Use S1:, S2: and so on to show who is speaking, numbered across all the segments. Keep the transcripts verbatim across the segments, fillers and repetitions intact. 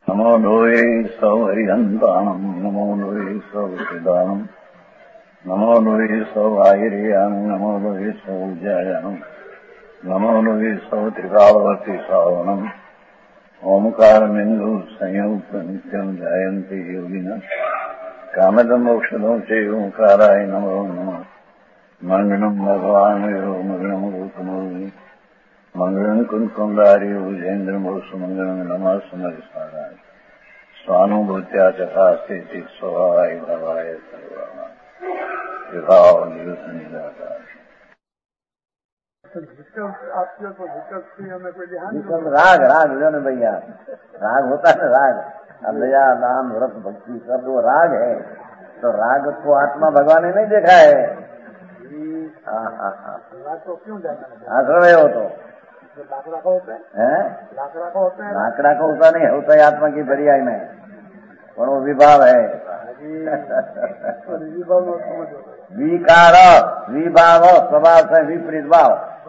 S1: नमो लोये सौहरिहन्ताणम् नमो लोये सौहृदानम् नमो लोये सौभागिर्याम् नमो लोये सौज्यायाम् नमो लोये सौत्रिकावती सावनम् ओंकारमिन्दु संयुक्त नित्यम् जायन्ति योगिनः कामदमोक्षदं च ओंकाराय नमो नमः मंगलम् भगवान् यो मंगलम् रूपमोहि मंगलम् कुंकुमधारी भुजेन्द्रमोसु मंगलम् नमः सुमरिसाराय स्वानुभूत्या चकास्ते स्वभावाय भवाय सर्वाः विभाव निरुद्ध
S2: राग राग लो न भैया, राग होता है राग, दया दान व्रत भक्ति सब वो राग है। तो राग को आत्मा भगवान ने नहीं देखा है। हाँ हाँ हाँ
S3: तो क्यों जाना
S2: आश्रम है वो तो
S3: लाकड़ा का होता है, लाकड़ा का होता है,
S2: लाकड़ा का होता नहीं होता है आत्मा की बढ़िया में, पर वो विभाव है। विकार विभाव स्वभाव से विपरीत भाव।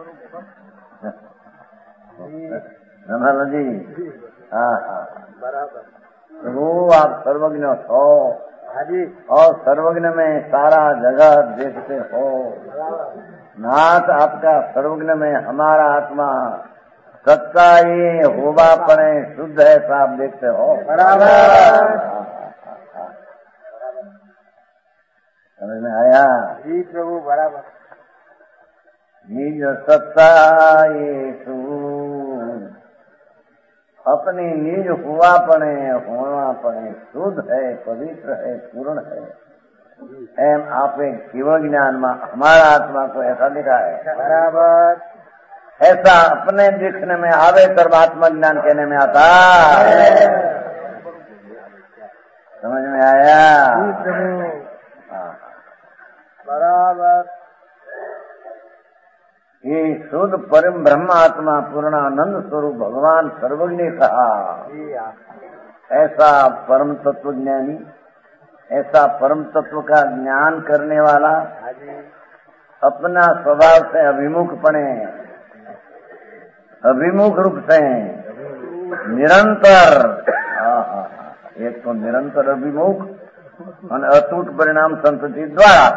S2: नमन जी हाँ हाँ
S3: बराबर।
S2: वो आप सर्वज्ञ हो
S3: हाजी
S2: और सर्वज्ञ में सारा जगत देखते हो। नाथ आपका सर्वज्ञ में हमारा आत्मा सच्चा ये होवा पड़े शुद्ध है तो आप देखते हो।
S3: बराबर
S2: समझ में आया
S3: जी प्रभु बराबर।
S2: निज सत्ता ये अपनी निज हुआ पड़े होना पड़े शुद्ध है पवित्र है पूर्ण है। एम आप केवल ज्ञान में हमारा आत्मा को ऐसा दिखा है।
S3: बराबर
S2: ऐसा अपने देखने में आवे सर्वात्मा ज्ञान कहने में आता। समझ में आया
S3: बराबर।
S2: ये शुद्ध परम ब्रह्म आत्मा पूर्णानंद स्वरूप भगवान सर्वज्ञ कहा। ऐसा परम तत्व ज्ञानी, ऐसा परम तत्व का ज्ञान करने वाला अपना स्वभाव से अभिमुख पड़े, अभिमुख रूप से निरंतर, एक तो निरंतर अभिमुख और अटूट परिणाम संतति द्वारा।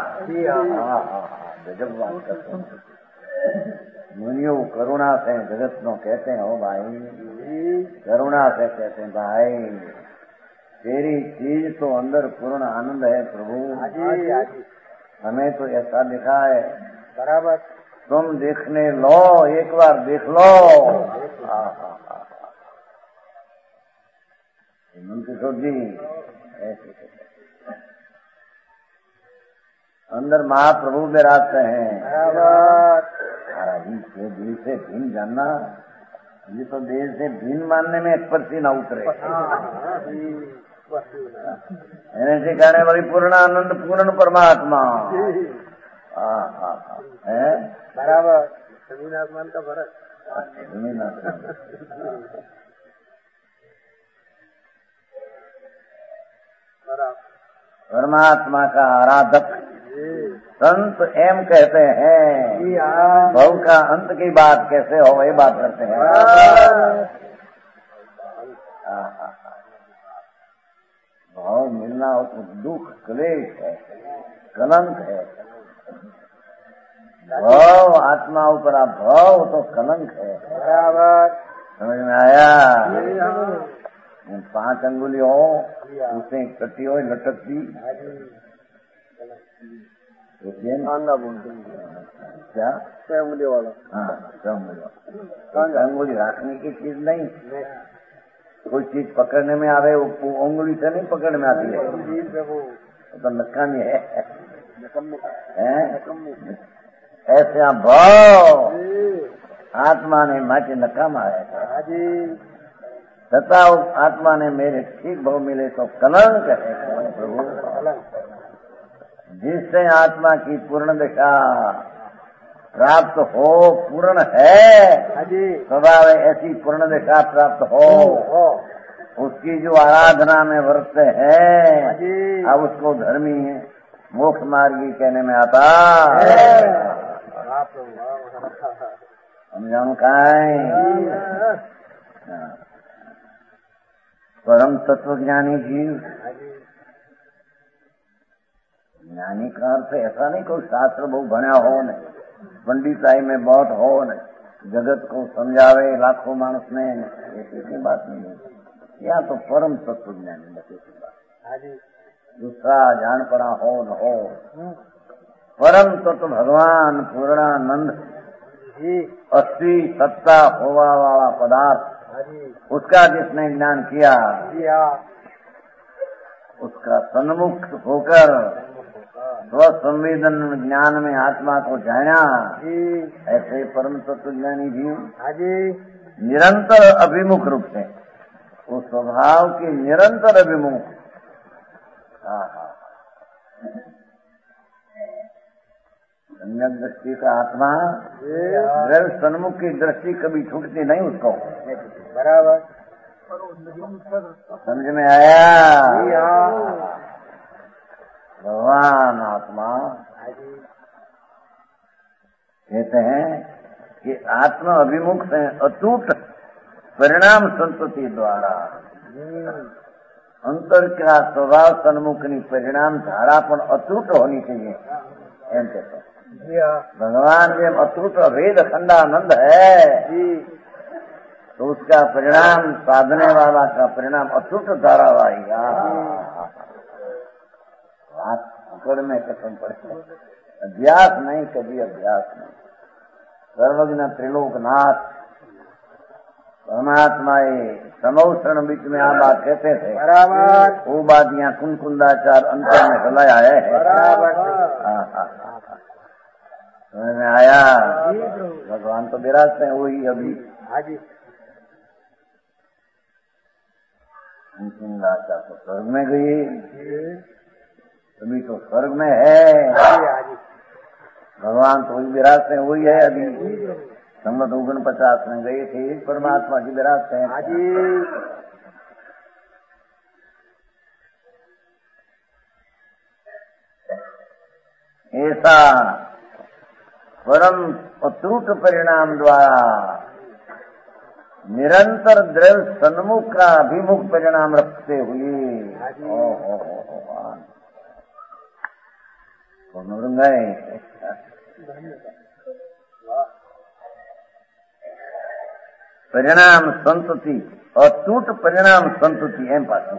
S2: जब बात करते हैं मुनियों करुणा से जगत नो कहते हैं, ओ भाई करुणा से कहते हैं भाई तेरी चीज तो अंदर पूर्ण आनंद है प्रभु। हमें तो ऐसा दिखा है।
S3: बराबर
S2: तुम देखने लो, एक बार देख लो। किशोर जी ऐसे अंदर महाप्रभु विराजते हैं। ये दिल से भिन्न जानना, ये तो देह से भिन्न मानने में स्पर्शी न उतरे। ऐसे कहने वाली पूर्ण आनंद पूर्ण परमात्मा है।
S3: बराबर जमीन आसमान का फर्क।
S2: जमीन आसमान परमात्मा का आराधक संत एम कहते हैं। भव का अंत की बात कैसे हो ये बात करते हैं। भाव मिलना हो तो दुख क्लेश है, कलंक है। भाव आत्मा ऊपर भाव तो कलंक है।
S3: बराबर
S2: समझ में आया। पांच अंगुली हो उसे कटी हो लटकती क्या
S3: उंगली वाला।
S2: हाँ अंगुली अंगुली रखने की चीज नहीं, कोई चीज पकड़ने में आवे वो उंगली से नहीं पकड़ में आती है, तो नकामी है। ऐसे आप भाव आत्मा ने माचे नकामा है। तथा आत्मा ने मेरे ठीक भाव मिले तो कलंक है प्रभु। जिससे आत्मा की पूर्ण दिशा प्राप्त हो, पूर्ण है स्वभाव ऐसी पूर्ण दिशा प्राप्त हो, उसकी जो आराधना में वर्त है अब उसको धर्मी मोक्ष मार्गी कहने में आता। हम जानू का परम तत्वज्ञानी जीव। ज्ञानी का अर्थ ऐसा नहीं कोई शास्त्र बहु भण्या हो न, पंडिताई में बहुत हो न, जगत को समझावे लाखों मानस ने, ऐसी बात नहीं है। या तो परम तत्वज्ञानी बस ऐसी बात, दूसरा जान पड़ा हो न हो। परम तत्व भगवान पूर्णानंद अस्थि सत्ता होवा वाला पदार्थ, उसका जिसने ज्ञान किया उसका सन्मुख होकर स्वसंवेदन ज्ञान में आत्मा को जाना, ऐसे परम तत्वज्ञानी जी निरंतर अभिमुख रूप से, वो स्वभाव के निरंतर अभिमुख। सम्यक दृष्टि का आत्मा द्रव्य सन्मुख की दृष्टि कभी छूटती नहीं उसको। बराबर समझ में आया? भगवान आत्मा कहते हैं कि आत्मा अभिमुख से अटूट परिणाम संतति द्वारा अंतर का स्वभाव सन्मुखनी परिणाम धारा पर अटूट होनी चाहिए। एम कहते भगवान जब अटूट अभेद अखंडानंद है तो उसका परिणाम साधने वाला का परिणाम अटूट धारावाही। पकड़ में कसम पड़े, अभ्यास नहीं, कभी अभ्यास नहीं। सर्वज्ञ त्रिलोकनाथ परमात्मा समौषण बीच में आ बात कहते थे, वो बात यहाँ कुंकुंदाचार अंतर में फैलाया है। समझ में आया? भगवान तो विराजते हैं वही अभी। कुंकुंदाचार तो स्वर्ग में गई, अभी तो स्वर्ग में है। भगवान तो वही विराजते हैं वही है अभी। संगत ओगन पचास में गए थे, परमात्मा की विराजते हैं। ऐसा परम अटूट परिणाम द्वारा निरंतर द्रव्य सन्मुख का अभिमुख परिणाम रखते हुए गए परिणाम संतति, अटूट परिणाम संतति एम पास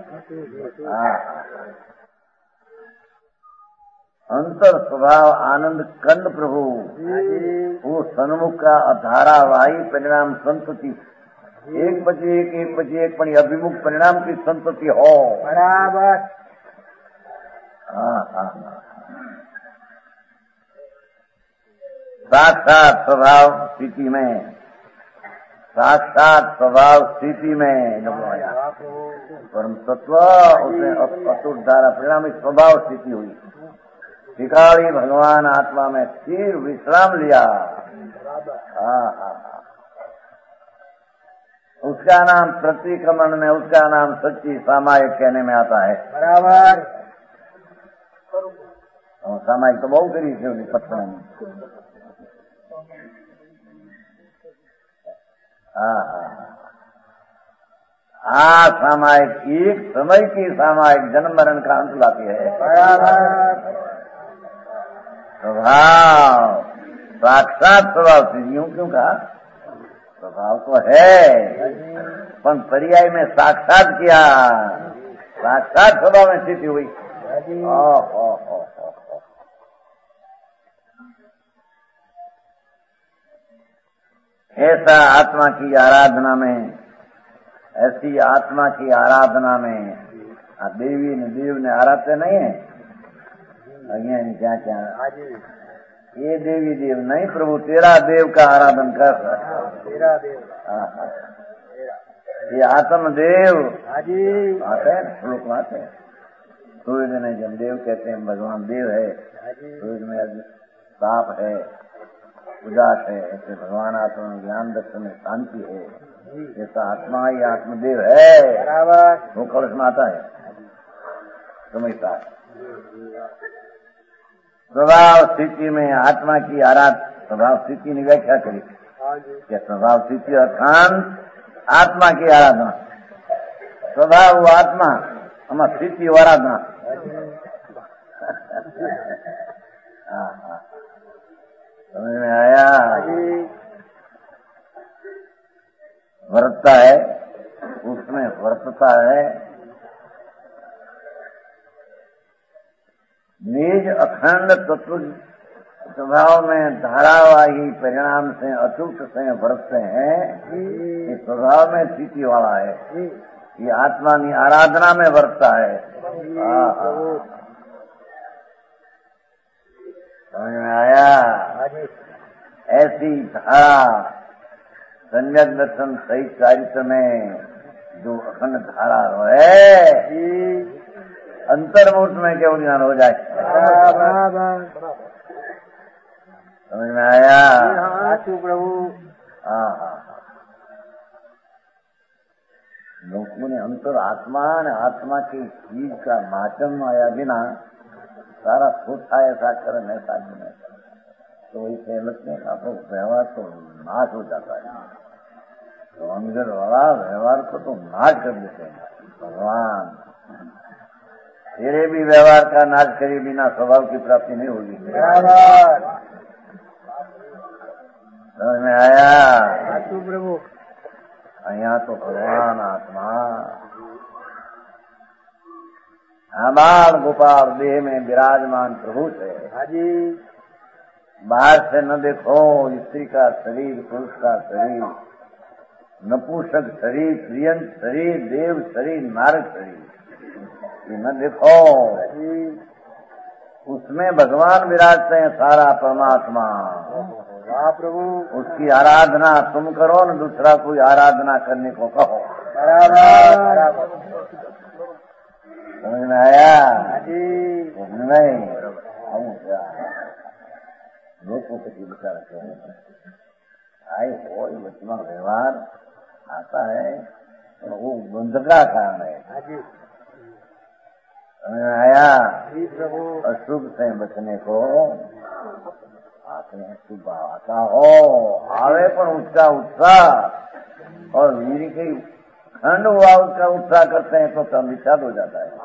S2: अंतर स्वभाव आनंद कंद प्रभु, वो सन्मुख का धारावाही परिणाम संतति, एक बचे एक एक बचे एक पड़ी अभिमुख परिणाम की संतति हो। बराबर। साक्षात स्वभाव स्थिति में, साक्षात स्वभाव स्थिति में परम तत्व उसने अटूट धारा परिणाम स्वभाव स्थिति हुई। भिखारी भगवान आत्मा में स्थिर विश्राम लिया। उसका नाम प्रतिक्रमण में, उसका नाम सच्ची सामायिक कहने में आता है। बराबर। सामायिक तो बहुत करी थी उन्हें पत्थर में। हाँ, सामायिक एक समय की सामायिक जन्म मरण का अंत लाती है। बराबर। स्वभाव साक्षात स्वभाव से यूं क्यों कहा? स्वभाव तो है पर पर्याय में साक्षात किया, साक्षात स्वभाव में स्थिति हुई। ओ, ओ, ओ, ओ, ओ। ऐसा आत्मा की आराधना में, ऐसी आत्मा की आराधना में देवी ने देव ने आराधते नहीं है। अज्ञानी क्या क्या ये देवी देव नहीं, प्रभु तेरा देव का आराधन कर। तेरा देव ये आत्मदेव आते हैं, श्लोक आते हैं। सूर्य ने जब देव कहते हैं भगवान देव है, सूर्य में साप है, उदास है, ऐसे भगवान आत्मा में ज्ञान दर्शन में शांति है, ऐसा आत्मा ही आत्मदेव है। वो कलश में आता है समझता है। स्वभाव स्थिति में आत्मा की आराध स्वभाव स्थिति ने व्याख्या करी क्या? स्वभाव स्थिति अर्थात आत्मा की आराधना। સ્વભાવ આત્મા, આમાં સ્થિતિ આરાધના. हाँ हाँ समझ में आया. वर्तता है, उसमें वर्तता है. निज अखंड तत्व स्वभाव में धारावाही परिणाम से अचूक से वर्तते हैं. ये स्वभाव में स्थिति वाला है. ये आत्मा की आराधना में वर्तता है. हाँ हाँ समझ में आया. ऐसी धारा सम्यक दर्शन सही चारित्र में जो अखंड धारा है, अंतर्मुहूर्त में केवल ज्ञान हो जाए. समझ में आया.
S3: प्रभु.
S2: हाँ हाँ लोगों ने अंतर आत्मा ने आत्मा की चीज का माचम आया बिना सारा सोचा ऐसा करे ऐसा नहीं, तो इसे लगते हैं तो व्यवहार तो नाश हो जाता है. तो अंदर वाला व्यवहार को तो नाश कर देते हैं. भगवान तेरे भी व्यवहार का नाश करे बिना स्वभाव की प्राप्ति नहीं होगी. समझ में आया.
S3: प्रभु.
S2: यहाँ तो भगवान आत्मा हमार गोपाल देह में विराजमान प्रभु से.
S3: हाजी.
S2: बाहर से न देखो स्त्री का शरीर, पुरुष का शरीर, नपुंसक शरीर, प्रियंत शरीर, देव शरीर, नारद शरीर, ये न देखो. उसमें भगवान विराजते हैं सारा परमात्मा.
S3: वाह प्रभु.
S2: उसकी आराधना तुम करो न दूसरा कोई आराधना करने को कहो.
S3: बराबर.
S2: समझ में आया.
S3: नहीं
S2: लोगों को विचार आए हो वचमा व्यवहार आता है और वो बंध का कारण है. समझ में आया. अशुभ से बचने को आते हैं. शुभ आता हो आवे पर उसका उत्साह और वीर की खंड हुआ उसका उत्साह करते हैं तो कम विचार हो जाता है.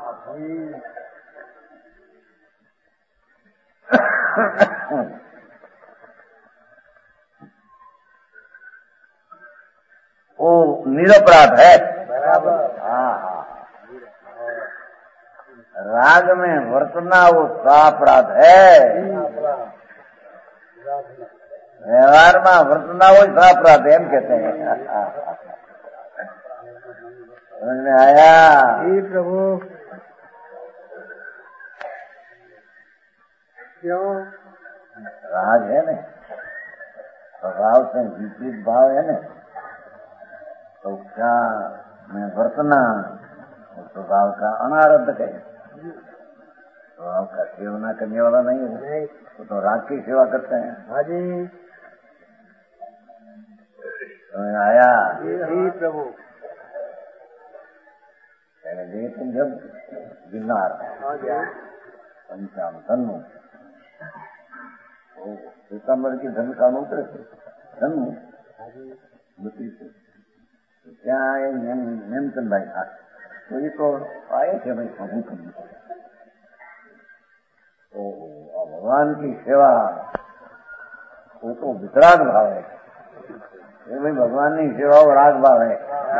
S2: वो निरपराध है. हाँ हाँ राग में वर्तना वो सापराध है. व्यवहार में वर्तना वो सापराध है कहते हैं. समझ में आया.
S3: जी प्रभु. क्यों
S2: राग है न, स्वभाव से विपरीत भाव है न, तो क्या में वर्तना स्वभाव का अनारब्ध है. स्वभाव का सेवना करने वाला नहीं है तो, तो राग की सेवा करते हैं.
S3: हाजी.
S2: समझ आया.
S3: जी प्रभु.
S2: पहले गए तुम जब गिरनार पंचाम धनु सीतामढ़ी की धन का उतरे थे. धनु मृत्यु से क्या आए नेमचंद भाई था तो ये तो आए थे भाई प्रभु करने. तो भगवान की सेवा वो तो वितराग भाव है. ये भाई भगवान की सेवा वो राग भाव है.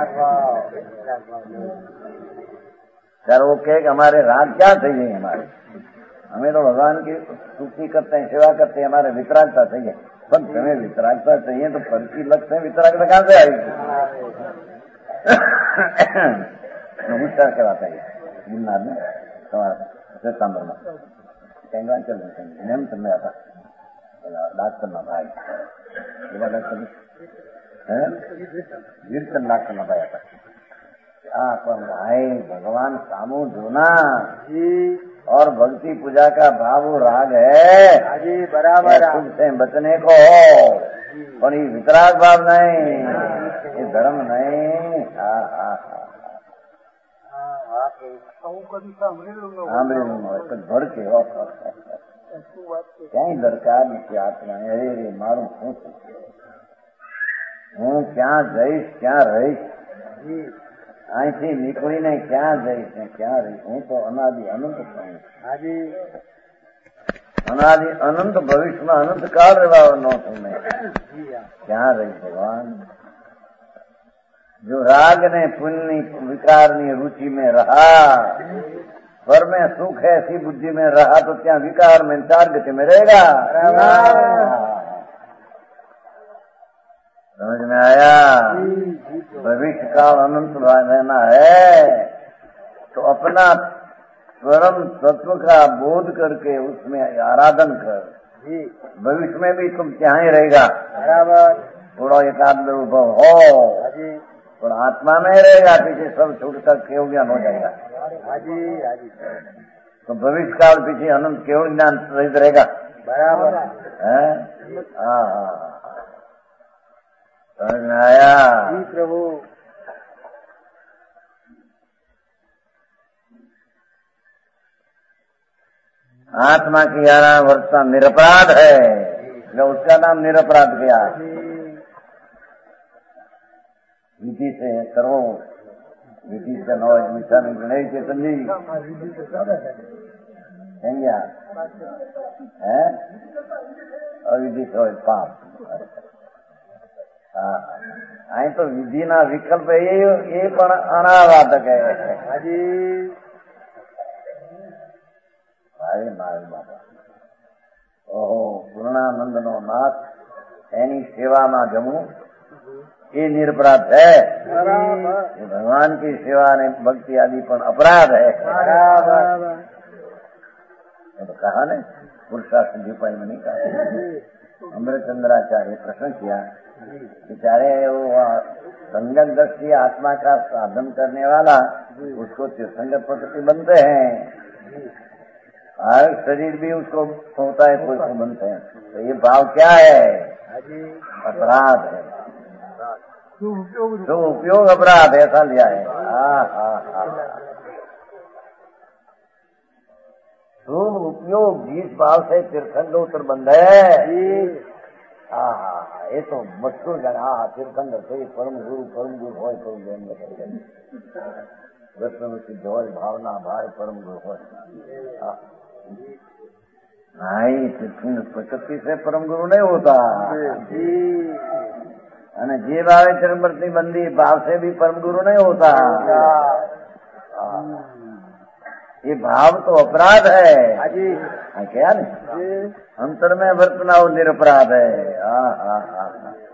S2: सर वो कहे कि हमारे राग क्या चाहिए. हमारे हमें तो भगवान की स्तुति करते हैं, सेवा करते हैं, हमारे वितरागता चाहिए. पर तुम्हें वितरागता चाहिए तो पर्ची लगते हैं, वितरागता कहाँ से आएगी. नमस्कार करवाता है गिरनार में सितंबर में कहीं चल रहे नेम चल आता डॉक्टर ना भाई डॉक्टर गिरचंद डॉक्टर ना भाई आता. भाई भगवान सामू जोना और भक्ति पूजा का भाव राग है.
S3: जी बराबर.
S2: खुद से बचने को और ये वितराग भाव नहीं, ये धर्म नहीं. हाँ हाँ हाँ भर के ક્યાંય દરકાર નથી આત્મા. અરે રે મારું શું હું ક્યાં જઈશ ક્યાં રહીશ અહીંથી નીકળીને ક્યાં જઈશ ને ક્યાં રહીશ? હું તો અનાદિ અનંત છું.
S3: હાજી
S2: અનાદિ અનંત ભવિષ્યમાં અનંત કાળ રહેવાનો છું મેં. ક્યાં રહીશ ભગવાન? जो राग ने पुण्य विकार ની रुचि में रहा, स्वर में सुख है ऐसी बुद्धि में रहा तो क्या विकार में चार गति में रहेगा? समझ में आया? भविष्य काल अनंत रहना है तो अपना परम तत्व का बोध करके उसमें आराधन कर. भविष्य में भी तुम क्या ही रहेगा.
S3: बराबर.
S2: थोड़ा एकाध अनुभव हो और आत्मा में रहेगा, पीछे सब छूटकर केवल ज्ञान हो जाएगा.
S3: हाजी हाजी.
S2: तो भविष्य काल पीछे अनंत केवल ज्ञान रहित रहेगा.
S3: बराबर
S2: है. हाँ हाँ समझ में आया?
S3: जी प्रभु.
S2: आत्मा की ग्यारह वर्षा निरपराध है, उसका नाम निरपराध गया. विधि से करो, विधि से नो मिशन नहीं चेतन जी क्या है. अविधि से हो पाप. हाँ અહીં તો વિધિના વિકલ્પ એ એ પણ અનાવાદક હે.
S3: હાજી
S2: ભાઈ મારી બાબા. ઓહો પૂર્ણાનંદ નો નાથ એની સેવામાં જમવું ये निरपराध है. ये भगवान की सेवा ने भक्ति आदि पर अपराध है. तो कहा ने पुरुषार्थ दीपाई में नहीं कहा. अमृतचंद्राचार्य प्रश्न किया बेचारे वो संगत दृष्टि आत्मा का साधन करने वाला उसको तीर्थंकर प्रकृति बनते हैं. हर शरीर भी उसको होता है, कोई को बनते हैं. तो ये भाव क्या है? अपराध है. जो उपयोग अपराध ऐसा लिया है. हाँ हाँ हाँ तो उपयोग जिस भाव से तीर्थंकर उत्तर बंध है. हाँ हाँ ये तो मशहूर जगह. हाँ तीर्थंकर से परम गुरु परम गुरु हो तो दर्शन सिद्ध हो भावना भाई परम गुरु हो. नहीं तीर्थंकर प्रकृति से परम गुरु नहीं होता. અને જે ભાવે ચરણવર્તી બંદી ભાવ से भी परम गुरु नहीं होता. ये भाव तो अपराध है. हाँ क्या नहीं अंतर में वर्तना वो निरपराध है. हाँ हाँ हाँ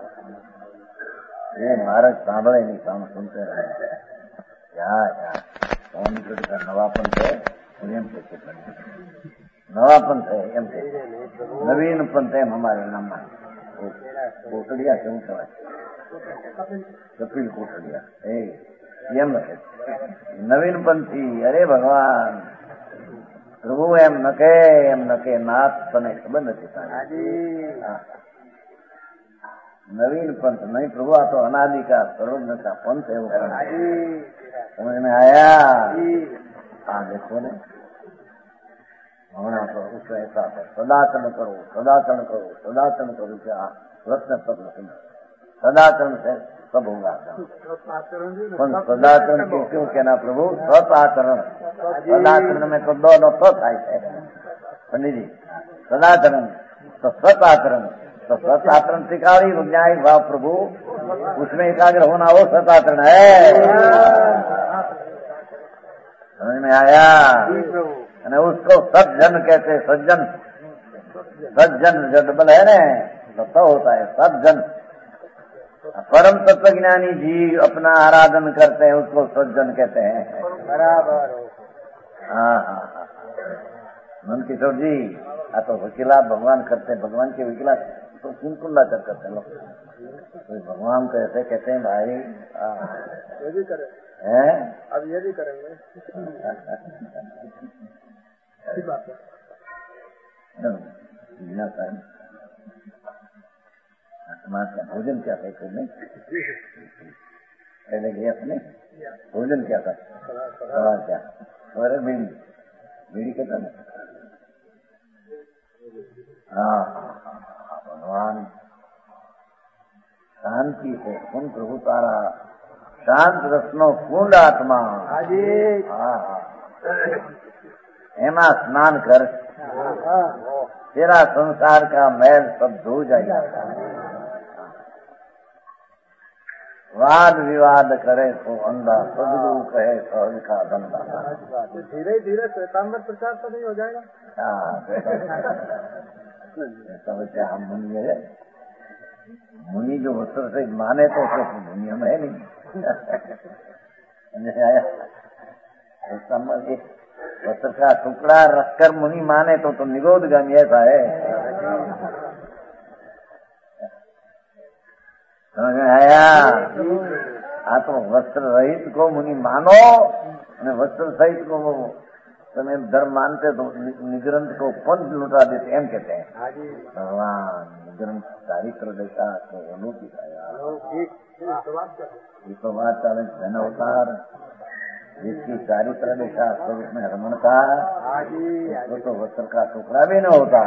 S2: ये महाराज सांभळे नहीं काम सुनते रहे. क्या क्या कौन का नवापन है एम से नवापन है एम से नवीन पंथ है हमारे नाम में. कोटड़िया क्यों कहेवाय? कपिल कोटड़िया एम लखे नवीन पंथी. अरे भगवान प्रभु एम नके एम नके नाथ तने खबर नहीं. नवीन पंथ नहीं प्रभु, आ तो अनादि का सर्वज्ञ का पंथ है. वो समझ में आया? हाँ देखो ने हमारा तो उसको ऐसा है सदाचरण करो सदाचरण करो सदाचरण करो. क्या रत्न सब सदाचरण से सब होगा. सदाचरण को क्यों कहना प्रभु? सत आचरण. सदाचरण में तो दो दो सत आए है पंडित जी. सदाचरण तो सत आचरण. तो सत आचरण सिखाड़ी न्यायिक भाव प्रभु उसमें एकाग्र होना वो सत आचरण है. समझ में आया? અને उसको सज्जन कहते. सज्जन सज्जन जो डबल है ना तो होता है सज्जन. परम तत्वज्ञानी जी अपना आराधन करते हैं उसको सज्जन कहते हैं. बराबर. हाँ हाँ हाँ मन किशोर जी आ तो वकीला भगवान करते हैं. भगवान के वकीला तो कुंकुल्ला कर करते हैं लोग. तो भगवान को ऐसे कहते हैं भाई. ये भी करें हैं अब ये भी करेंगे. तुम्हारा क्या भोजन क्या था? नहीं पहले गया था नहीं भोजन क्या था? सवाल क्या? अरे बीड़ी बीड़ी कहता ना. हाँ भगवान शांति से सुन प्रभु तारा શાંત રસનો કુંડ આત્મા. હા એમાં સ્નાન કર, તેરા સંસાર કા मैल सब धो जाएगा. वाद विवाद करे तो अंधा, सदगुरु कहे सहज का धंधा.
S3: धीरे धीरे श्वेतांबर प्रचार तो नहीं हो जाएगा.
S2: हाँ समझते हम मुनि है, मुनि जो वस्त्र से माने तो मुनि हम है नहीं. वस्त्र का टुकड़ा रखकर मुनि माने तो तो निगोदगामी ऐसा है. समझ में आया? आ तो वस्त्र रहित को मुनि मानो અને વસ્ત્ર સહિત को તમે धर्म मानते तो निग्रंथ को पंच लुटा देते एम कहते हैं. भगवान निग्रंथ चारित्र देखा तो अलौकिक आया. ये तो बात चाले धन अवतार जिसकी चारित्र देखा स्वरूप में रमण का तो, तो वस्त्र का टुकड़ा भी न होता.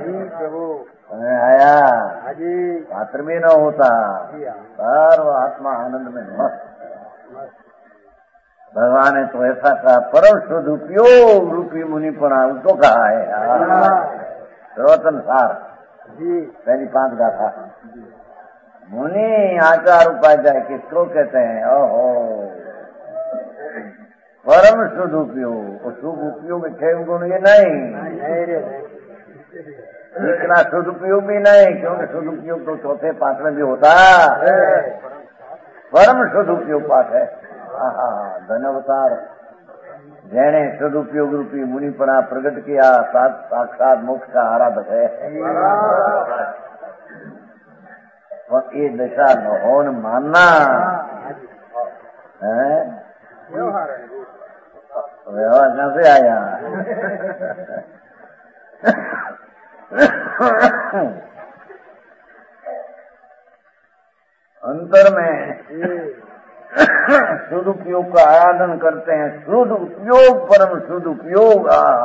S2: आया पात्र भी न होता. सर्व आत्मा आनंद में मस्त. भगवान ने तो ऐसा कहा, परम शुद्ध उपयोग रूपी मुनिपणा उसको कहा है. सर्वतन सार पहली पांच गाथा. मुनि आचार उपाध्याय किसको कहते हैं? ओहो परम शुद्ध उपयोग. और शुभ उपयोग में छह गुण ये नहीं, इतना शुद्ध उपयोग भी नहीं, क्योंकि शुद्ध उपयोग तो चौथे पांच में भी होता. परम शुद्ध उपयोग पाठ है. धन अवतार जैने शुद्ध उपयोग रूपी मुनिपणा प्रकट किया, साक्षात मोक्ष का आराधक है. और ये दशा न हो न मानना है. व्यवहार कहाँ से आया? अंतर में शुद्ध उपयोग का आराधन करते हैं. शुद्ध उपयोग, परम शुद्ध उपयोग.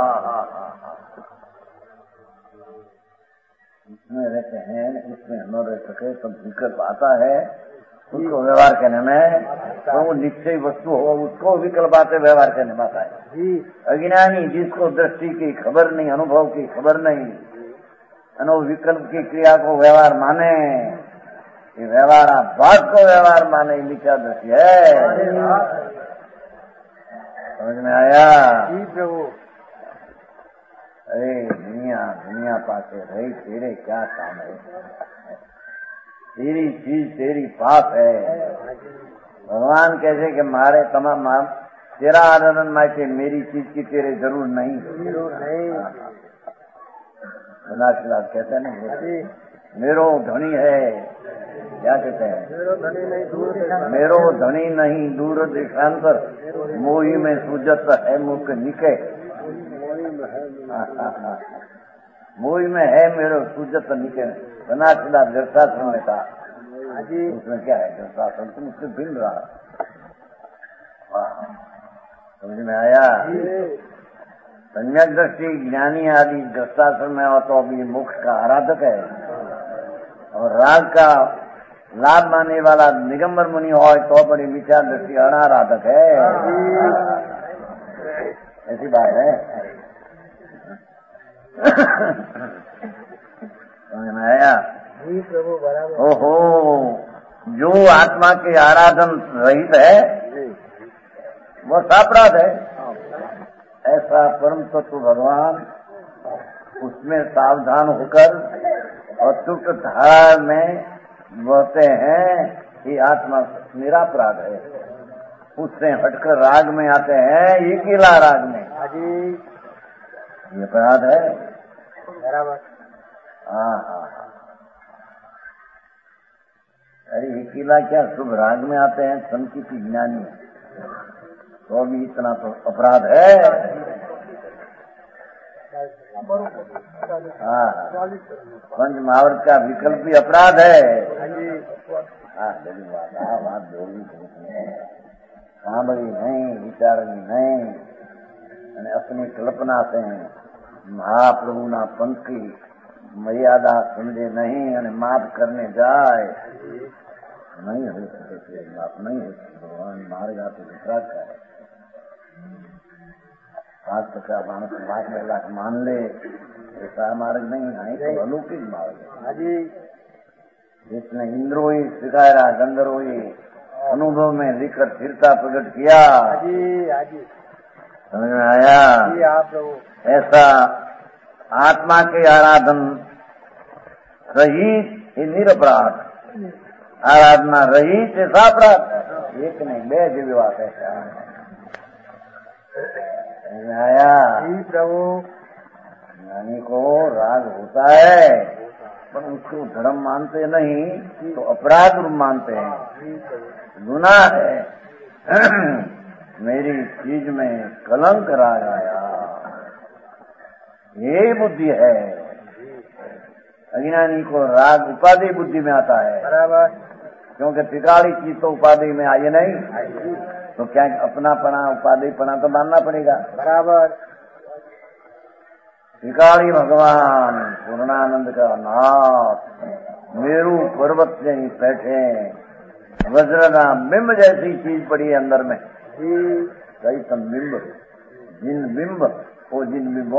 S2: इसमें रहते हैं, इसमें न रह सके तो विकल्प आता है. उसको व्यवहार करने में तो वो निश्चय वस्तु हो उसको विकल्प आते व्यवहार करने में आता है. अज्ञानी जिसको दृष्टि की खबर नहीं, अनुभव की खबर नहीं, अनु विकल्प की क्रिया को व्यवहार माने, ये व्यवहार बात को व्यवहार माने, मिथ्या दृष्टि है. समझ में आया? अरे दुनिया दुनिया पासे रही तेरे क्या काम है? तेरी चीज तेरी पास है. भगवान कहते कि मारे तमाम तेरा आनंद मायके मेरी चीज की तेरे जरूर नहीं. बनाशीलाल कहते हैं ना मेरो धनी है, क्या कहते हैं? मेरो धनी नहीं दूर दिशांतर, मोही में सूजत है मुख निके. मोही में है मेरो सूजत निके. बनाशीलाल गर्ताश्रम में था. उसमें क्या है गर्ताश्रम? तुम उससे भिन्न रहा. समझ में आया? सम्यक दृष्टि ज्ञानी आदि गर्ताश्रम में हो तो अभी मोक्ष का आराधक है. और राग का लाभ मानने वाला निगंबर मुनि हो तो बड़ी मिथ्या दृष्टि अनाराधक है. ऐसी बात है. समझ में आया? ओहो जो आत्मा के आराधन रहित है वो सापराध है. ऐसा परम तत्व भगवान उसमें सावधान होकर और तुक धारा में बहते हैं. ये आत्मा निरापराध है. उससे हटकर राग में आते हैं, ये किला राग में. ये अपराध है. हाँ हाँ अरे ये किला क्या शुभ राग में आते हैं संकित ज्ञानी, तो भी इतना तो अपराध है. हाँ पंच महावरत का विकल्प भी अपराध है. हाँ बड़ी बात. हाँ बात बोली सांभળી नहीं, विचारनी नहीं, અને अपनी कल्पना से महाप्रभु ना पंथ की मर्यादा समझे नहीं અને माफ करने जाए. नहीं हो सके आप नहीं हो सके भगवान मारेगा तो दूसरा क्या है। शास्त्र का मानस मार्ग में लाख मान ले ऐसा मार्ग नहीं है तो अलौकिक मार्ग है। जिसने इंद्रो ही सिखाया गंधर्व ही अनुभव में लिखकर स्थिरता प्रकट किया। समझ में आया? ऐसा आत्मा के आराधन रहित ही निरपराध, आराधना रहित ऐसा अपराध एक नहीं बे जेवी बात है। आया प्रभु ज्ञानी को राग होता है पर उसको धर्म मानते नहीं तो अपराध रूप मानते हैं, गुनाह है। मेरी चीज में कलंक राग आया, यही बुद्धि है। अज्ञानी को राग उपाधि बुद्धि में आता है बराबर, क्योंकि टिकाली चीज तो उपाधि में आई नहीं तो क्या अपना पना उपाधि पना तो मानना पड़ेगा बराबर। टिकाली भगवान पूर्णानंद का नाथ मेरू पर्वत से ही बैठे, वज्रना बिंब जैसी चीज पड़ी है अंदर में, चैतन बिंब, जिन बिंब वो जिन बिंब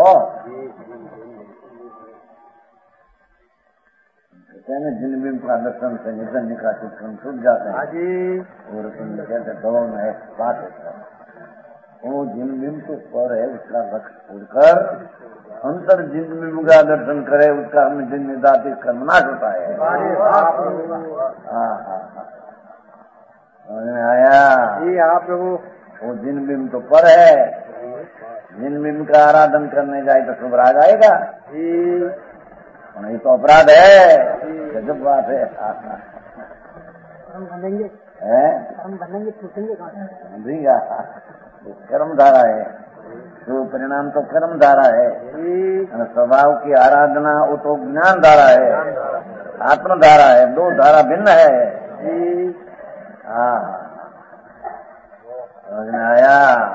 S2: कहते हैं जिन बिंब का दर्शन से निधन निकाल चित्रण छूट जाते हैं और कहते दवा में एक बात है वो जिन बिंब तो पर है उसका लक्ष्य छोड़कर अंतर जिन बिंब का दर्शन करे उसका हमें जिन निदातित कर्म नाश होता है। हाँ हाँ हाँ समझ में आया? जी आप लोगों वो जिन बिंब तो पर है, जिन बिंब का आराधन करने जाए तो शुभ राग आएगा, नहीं तो अपराध है। गजब बात है।
S3: हम बनेंगे हम बनेंगे छूटेंगे कहाँ?
S2: कर्म धारा है, जो परिणाम तो कर्म धारा है। स्वभाव की आराधना वो तो ज्ञान धारा है, आत्म धारा है, दो धारा भिन्न है। हाँ समझ में आया?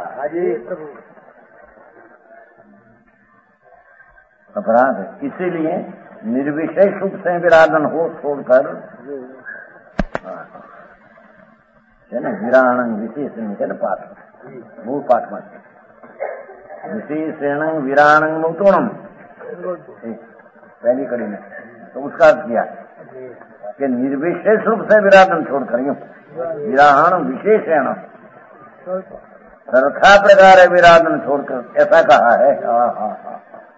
S2: अपराध है, इसीलिए निर्विशेष रूप से विराधन हो छोड़कर विराणं विशेषण पाठ मूल पाठ में विशेषण विराणं मुक्तोणम पहली कड़ी में तो उसका अर्थ किया कि निर्विशेष रूप से विराधन छोड़कर यूं विराहण विशेषण सर्वथा प्रकार विराधन छोड़कर ऐसा कहा है। हाँ हाँ हाँ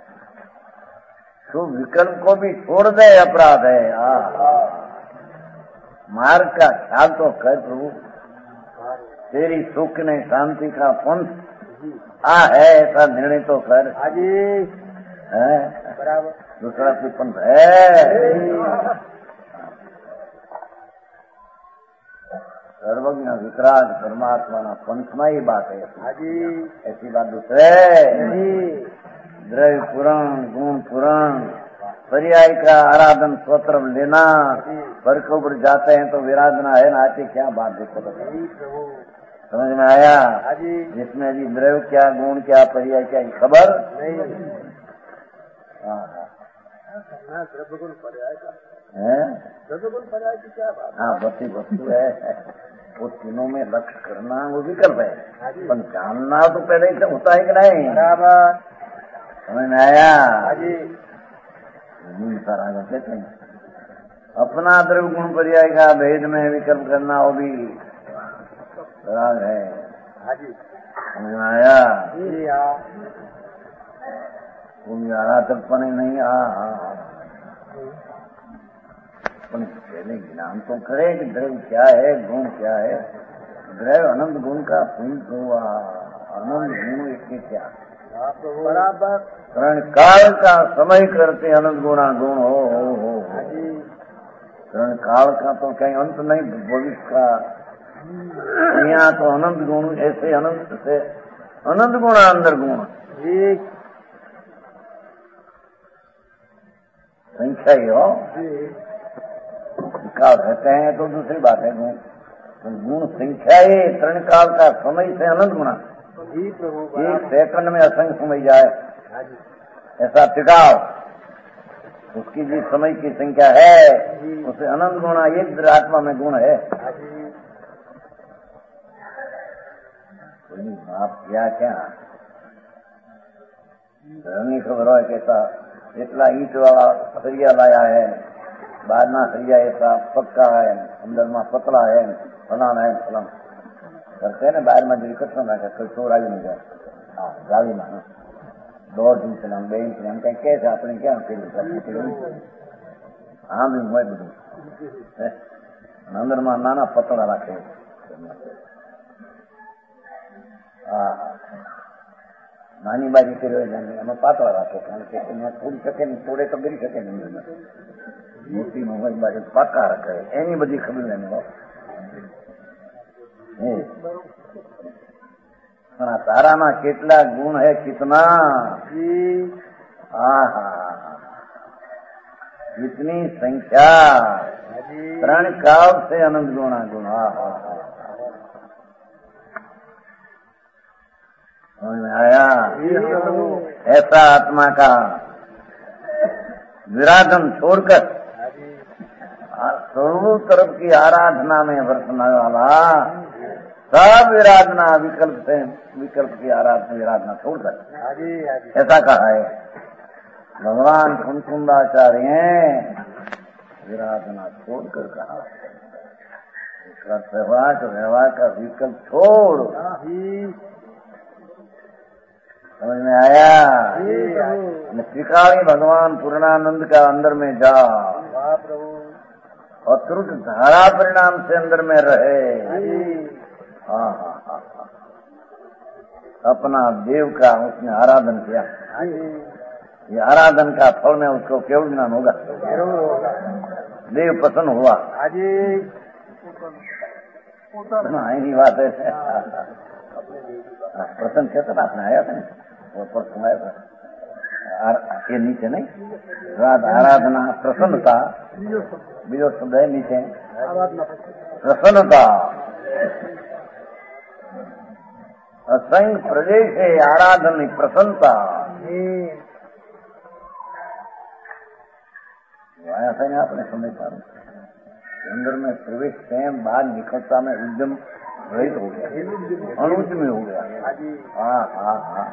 S2: तो विकल्प को भी छोड़ दे अपराध है। मार्ग का ख्याल तो कर प्रभु, तेरी सुख ने शांति का पंथ आ है ऐसा निर्णय तो कर। है बराबर, दूसरा कोई पंथ है? सर्वज्ञ वितराग परमात्मा ना पंथ में ही बात है, ऐसी बात दूसरे द्रव्य पुराण गुण पुराण पर्याय का आराधन स्वत्र लेना, पर के ऊपर जाते हैं तो विराधना है ना आती क्या बात देखो तो समझ में आया? जिसमें अभी द्रव्य क्या गुण क्या पर्याय क्या खबर नहीं। द्रव्य गुण पर्याय का है, द्रव्य गुण पर्याय की क्या बात? हाँ बसी वस्तु है, वो तीनों में लक्ष्य करना वो विकल्प है, पर जानना तो पहले ही होता है कि नहीं? बराबर समझ में आया? कहते हैं अपना द्रव्य गुण पर्याय का भेद में विकल्प करना वो भी राग है। समझ में आया? वो भी आरा तक पने नहीं। हाँ हाँ हाँ पहले ज्ञान तो करे कि द्रव्य क्या है गुण क्या है। द्रव्य अनंत गुण का पुंज हुआ, अनंत गुण एक क्या बराबर कारण काल का समय करते अनंत गुणा गुण हो हो हो कारण काल का तो कहीं अंत नहीं, भविष्य का यहाँ तो अनंत गुण ऐसे अनंत से अनंत गुणा अंदर गुण संख्या ही हो काल रहते हैं तो दूसरी बात है। गुण गुण संख्या ही तरण काल का समय से अनंत गुणा एक सेकंड में असंख्य समय जाए ऐसा टिकाव उसकी जिस समय की संख्या है उसे अनंत गुणा एक आत्मा में गुण है। आप क्या क्या ઘરની ખબર હોય કે એટલા ઈટ વાળા સરિયા લાયા है, બહારના સરિયા એટલા પક્કા है, અંદરમાં પતલા है, ફલાણા है, ફલાણા કરते हैं ना। बाहर में जो इकट्ठा नाखा कोई चोर आई नहीं जाए। हाँ गाड़ी में दौड़ दिन से हम बे इंच हम कहीं कैसे अपने क्या हाँ भी मैं બધું अंदर में नाना पतला राखे। हाँ નાની બાજી કર્યો એમાં પાતળા રાખે કારણ કે એને તોડી શકે નહીં, તોડે તો કરી શકે નહીં। મોટી મોહમ્મદ બાજુ પાકા રાખે એની બધી ખબર એને પણ આ તારામાં કેટલા ગુણ હે કિતના હા હા इतनी संख्या त्रण काल से अनंत गुणा गुण हा हा समझ में आया। ऐसा आत्मा का विराधन छोड़कर सर्व तरफ की आराधना में वर्तने वाला सब विराधना विकल्प से विकल्प की आराधना विराधना छोड़कर ऐसा कहा है भगवान कुंकुंदाचार्य विराधना छोड़कर कहा व्यवहार का व्यवहार का विकल्प छोड़। समझ में आया। त्रिकाली भगवान पूर्णानंद का अंदर में जा और तुरंत धारा परिणाम से अंदर में रहे। हाँ हाँ हाँ अपना देव का उसने आराधन किया। ये आराधन का फल में उसको केवल ज्ञान होगा। देव प्रसन्न हुआ। यही बात है। प्रसन्न कहते ना आपने आया था वो परसों आया था ये नीचे नहीं रात आराधना प्रसन्नता बीजो शब्द है नीचे प्रसन्नता असंख्य प्रदेश है आराधन प्रसन्नता आया था ना आपने समझ पा रहे अंदर में प्रवेश स्वयं बाहर निकलता में उद्यम रहित हो गया अनुज में हो गया। हाँ हाँ हाँ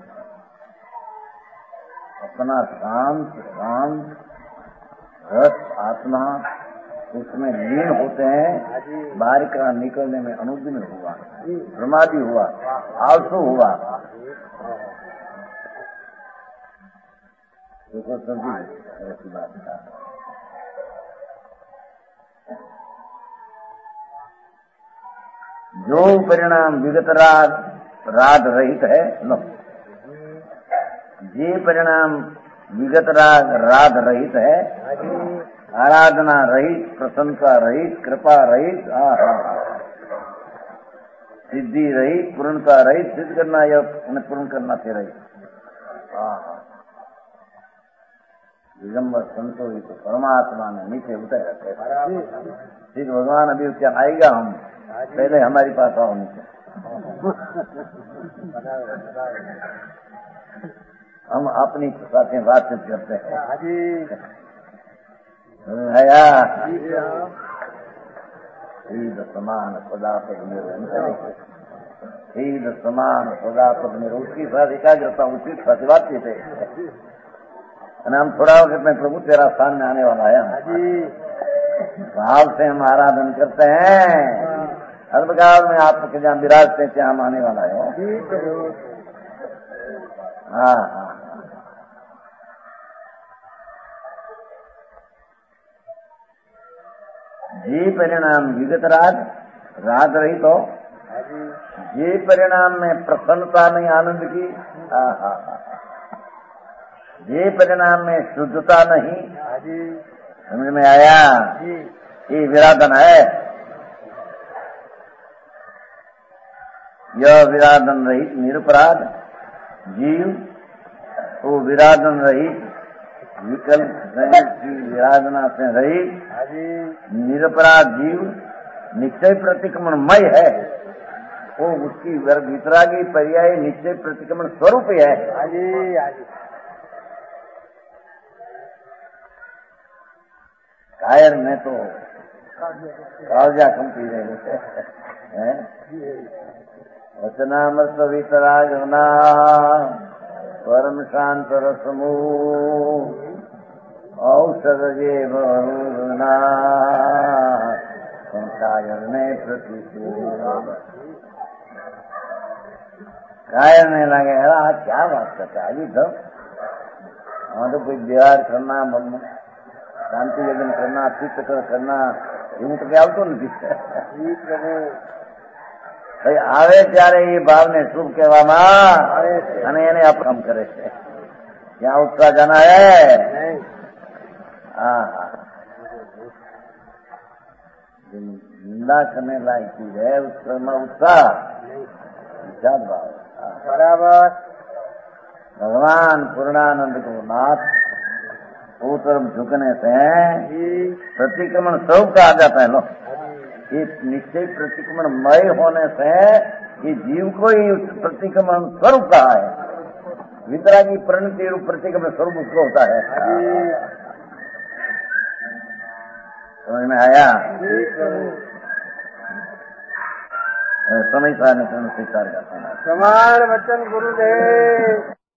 S2: अपना शांत शांत रस आत्मा उसमें लीन होते हैं। बाहर का निकलने में अनुज में हुआ प्रमादी हुआ आलसू हुआ। देखो समझी ऐसी बात था। जो परिणाम विगत राग राग रहित है लो जे परिणाम विगत राग राग रहित है आराधना रहित प्रशंसा रहित कृपा रहित सिद्धि रहित पूर्णता रहित सिद्ध करना या पूर्ण करना से रहित दिगंबर संतोषी तो परमात्मा ने नीचे उतर रखे। फिर भगवान अभी क्या आएगा हम पहले हमारी पास आओ नीचे हम अपनी साथ बातचीत करते हैं। आया ईद समान पदापद ईद समान पदापद में उसकी साथ एकाग्रता उसी साथ बातचीत है। हम थोड़ा वक्त में प्रभु तेरा स्थान में आने वाला है भाव से हम आराधन करते हैं। अल्पकाल में आपके जहाँ विराजते हैं हम आने वाला है। हाँ हाँ जे परिणाम विगत राग राग रही तो जे परिणाम में प्रसन्नता नहीं आनंद की हाँ हाँ जे परिणाम में शुद्धता नहीं समझ में आया। ये विराधन है। यह विराधन रहित निरपराध जीव वो विराधन रहित विकल्प की विराधना से रहित निरपराध जीव निश्चय प्रतिक्रमणमय है। वो उसकी वितरागी पर्याय निश्चय प्रतिक्रमण स्वरूप है। कायर में तो कालजा कंपी रहे हैं। वचनामृत वितरागना परम शांत रसमू औषध जे बहुना कायर ने प्रति कायर ने लगे हाँ क्या बात करता है अभी तो वहां तो कोई बिहार करना शांति यज्ञ करना तीर्थ करना એવું તો કઈ આવતું નથી ભાઈ આવે ત્યારે એ ભાવને શુભ કહેવામાં અને એને અપકામ કરે છે ત્યાં ઉત્સાહ જાના હે હા નિંદા કરने लायक चीज है उसमें उत्साह विचार भाव
S3: बराबर।
S2: भगवान पूर्णानंद को नाथ वो तरफ झुकने से प्रतिक्रमण स्वरूप का आ जाता है लो। ये निश्चय प्रतिक्रमण मय होने से ये जीव को ही प्रतिक्रमण स्वरूप कहा है। वितरागी परिणति रूप प्रतिक्रमण स्वरूप उसको होता है। समझ में आया? समय सार ने स्वीकार करता है।
S3: समान वचन गुरुदेव।